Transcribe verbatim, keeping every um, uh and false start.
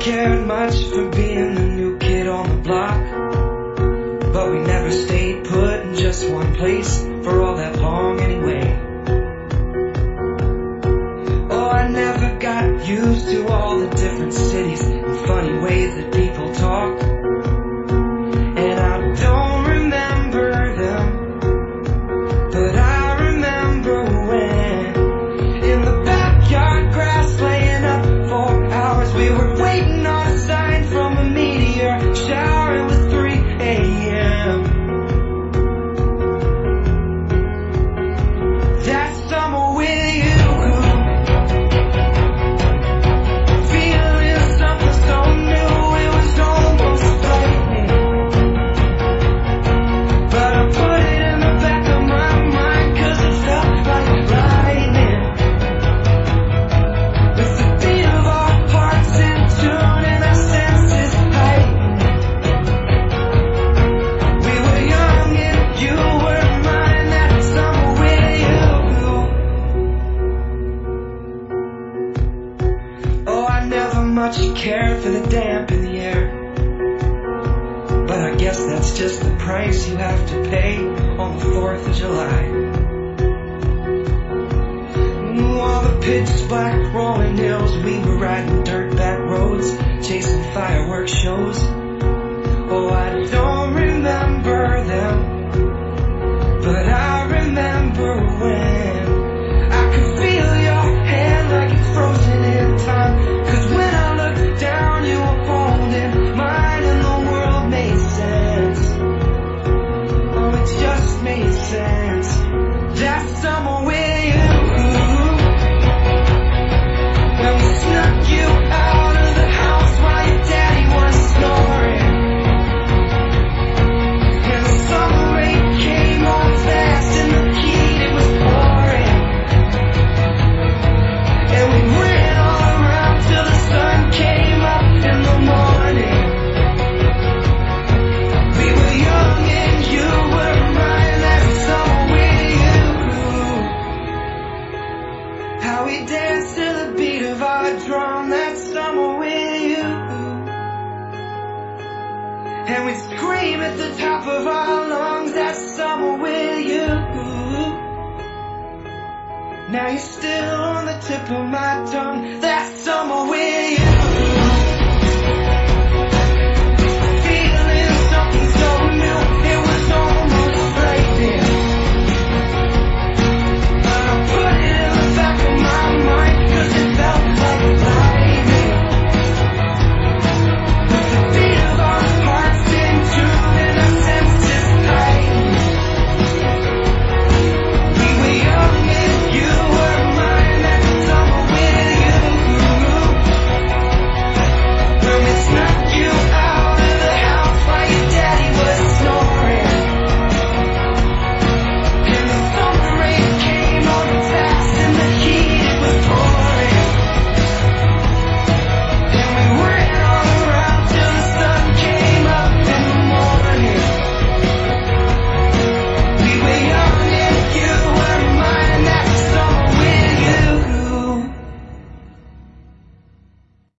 cared much for being the new kid on the block, but we never stayed put in just one place for all that long anyway. Oh, I never got used to all the different cities and funny ways that people talk, and I don't remember them, but I remember when in the backyard grass laying up for hours we were waiting on a sign from a meteor shower. It was three a m That summer with you, feeling something so new, it was almost frightening, but I put it in the back of my mind cause it felt like lightning, with the beat of our hearts in tune and our senses heightened. We were young and you were mine that summer with you. Oh, I never much cared for the damp in the air, but I guess that's just the price you have to pay on the fourth of July. Ooh, all the pitch black rolling hills, we were riding dirt back roads, chasing fireworks shows. Oh, I don't remember them, but I remember when I could feel your hand like it's frozen in time, cause when I looked down you were holding mine and the world made sense. Oh, it just made sense. That summer with you, when we snuck you out of the house while your daddy was snoring, and the summer rain came on fast and the heat it was pouring, and we ran all around till the sun came up in the morning. We were young and you were mine that summer with you. How we danced to the beat of our drum that summer with you, and we scream at the top of our lungs that summer with you. Now you're still on the tip of my tongue that summer with you.